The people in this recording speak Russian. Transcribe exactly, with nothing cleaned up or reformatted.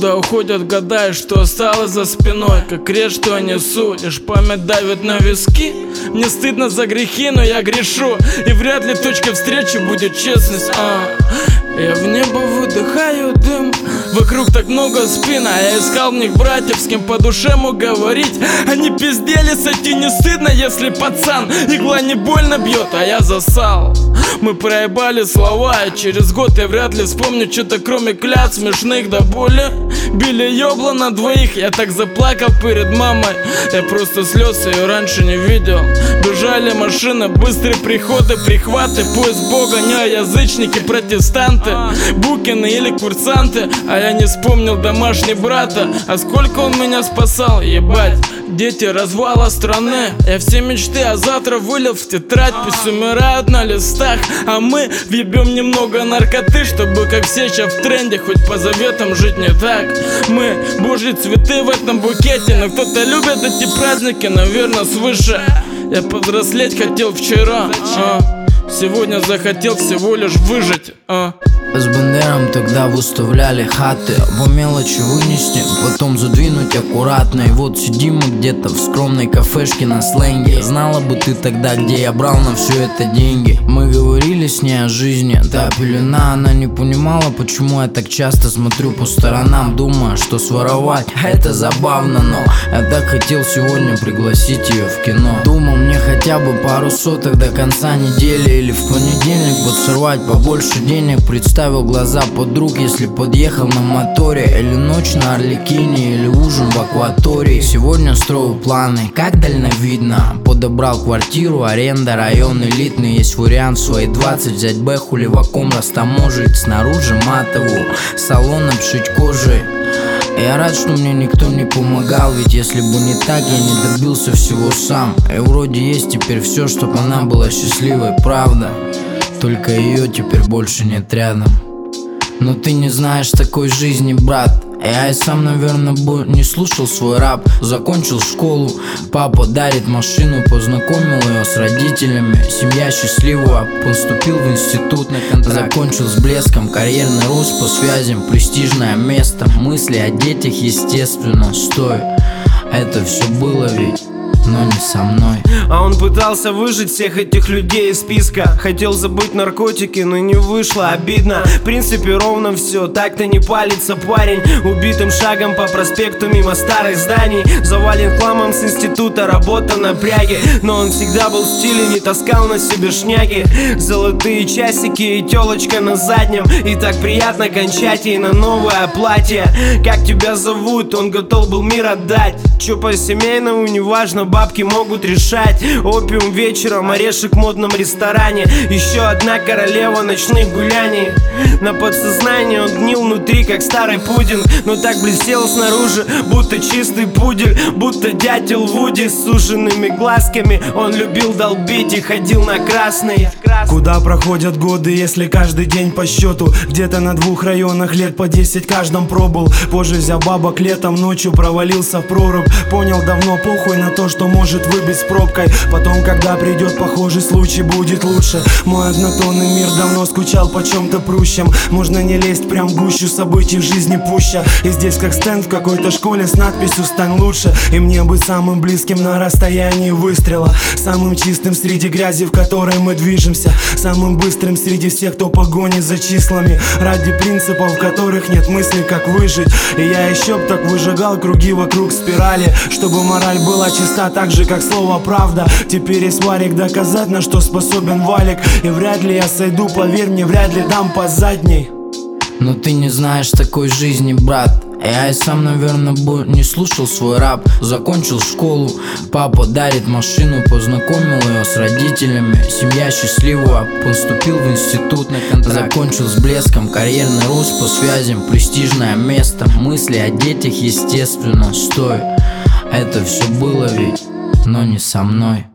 Куда уходят года и что осталось за спиной? Как крест, что я несу, лишь память давит на виски. Мне стыдно за грехи, но я грешу, и вряд ли точкой встречи будет честность. а. Я в небо выдыхаю дым, вокруг так много спин, а я искал в них братьев, с кем по душе мог говорить. Они пиздели, сойти не стыдно, если пацан игла не больно бьет, а я засал. Мы проебали слова, и через год я вряд ли вспомню что-то кроме клятв смешных до боли. Били ёбла на двоих, я так заплакал перед мамой. Я просто слез ее раньше не видел. Бежали машины, быстрые приходы, прихваты, поиск бога, не язычники, протестанты, букины или курсанты. А я не вспомнил домашний брата, а сколько он меня спасал, ебать. Дети развала страны, я все мечты, а завтра вылил в тетрадь. Пусть умирают на листах, а мы въебем немного наркоты, чтобы как все сейчас в тренде, хоть по заветам жить не так. Мы божьи цветы в этом букете, но кто-то любит эти праздники, наверное, свыше. Я повзрослеть хотел вчера, а сегодня захотел всего лишь выжить. а. С Бендером тогда выставляли хаты, по мелочи вынести, потом задвинуть аккуратно. И вот сидим мы где-то в скромной кафешке на сленге. Знала бы ты тогда, где я брал на все это деньги. Мы говорили с ней о жизни, та пелена. Она не понимала, почему я так часто смотрю по сторонам, думая, что своровать это забавно. Но я так хотел сегодня пригласить ее в кино. Думал, мне хотя бы пару соток до конца недели, или в понедельник подсорвать побольше денег. Представь глаза подруг, если подъехал на моторе, или ночь на Арлекине, или ужин в акватории. Сегодня строю планы, как дальновидно. Подобрал квартиру, аренда, район элитный. Есть вариант в свои двадцать взять бэху, леваком растаможить. Снаружи матовую, салон обшить кожей. Я рад, что мне никто не помогал, ведь если бы не так, я не добился всего сам. И вроде есть теперь все, чтобы она была счастливой, правда. Только ее теперь больше нет рядом. Но ты не знаешь такой жизни, брат. Я и сам, наверное, бы не слушал свой рап. Закончил школу, папа дарит машину, познакомил ее с родителями. Семья счастлива, поступил в институт на контракт. Закончил с блеском, карьерный рост по связям, престижное место. Мысли о детях, естественно, стой. Это все было ведь, но не со мной. А он пытался выжить всех этих людей из списка. Хотел забыть наркотики, но не вышло, обидно. В принципе ровно все, так-то не палится парень. Убитым шагом по проспекту мимо старых зданий. Завален хламом с института, работа на пряге. Но он всегда был в стиле, не таскал на себе шняги. Золотые часики и телочка на заднем. И так приятно кончать ей на новое платье. Как тебя зовут, он готов был мир отдать. Че по семейному, неважно, бабки могут решать. Опиум вечером, орешек в модном ресторане. Еще одна королева ночных гуляний. На подсознании он гнил внутри, как старый пудинг, но так блестел снаружи, будто чистый пудель. Будто дятел Вуди с суженными глазками. Он любил долбить и ходил на красный. Куда проходят годы, если каждый день по счету? Где-то на двух районах лет по десять каждом пробыл. Позже взял бабок летом, ночью провалился в прорубь. Понял давно, похуй на то, что может выбить с пробкой. Потом, когда придет похожий случай, будет лучше. Мой однотонный мир давно скучал по чем-то прущем. Можно не лезть прям в гущу событий в жизни пуща. И здесь как стенд в какой-то школе с надписью «Стань лучше». И мне быть самым близким на расстоянии выстрела. Самым чистым среди грязи, в которой мы движемся. Самым быстрым среди всех, кто погонит за числами. Ради принципов, в которых нет мысли, как выжить. И я еще б так выжигал круги вокруг спирали, чтобы мораль была чиста так же, как слово правда. Теперь есть варик доказать, на что способен валик. И вряд ли я сойду, поверь мне, вряд ли дам по задней. Но ты не знаешь такой жизни, брат. Я и сам, наверное, бы не слушал свой рап. Закончил школу, папа дарит машину, познакомил ее с родителями. Семья счастлива, поступил в институт на контракт. Закончил с блеском, карьерный рост по связям, престижное место. Мысли о детях, естественно, стой. Это все было ведь, но не со мной.